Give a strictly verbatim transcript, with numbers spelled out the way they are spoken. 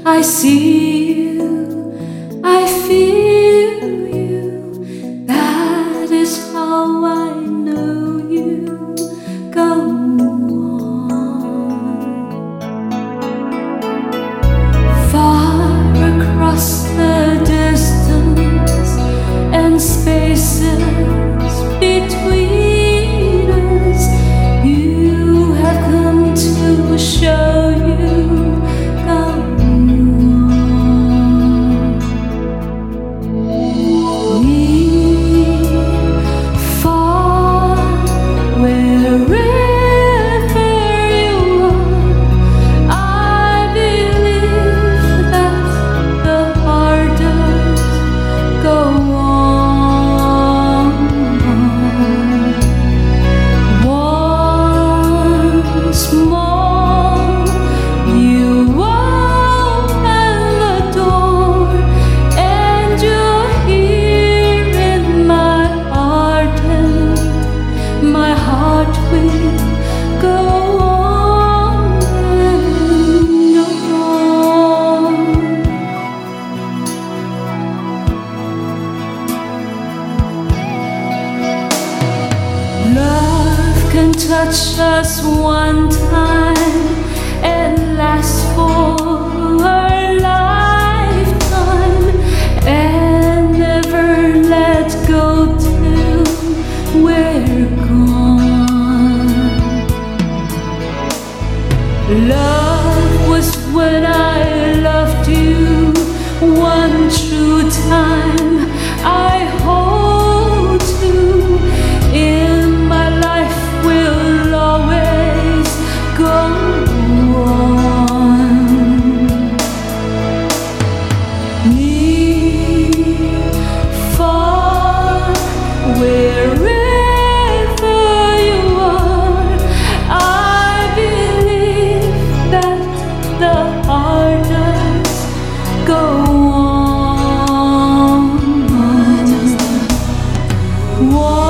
I see you, I feel you. That is how I know you. Go on. Far across the distance and spaces between us, you have come to show you. Touch us one time and last for a lifetime, and never let go till we're gone. Love was when I loved you one true time. I hold you in my life. Will always go on. Near, far, wherever you are, I believe that the heart does go on.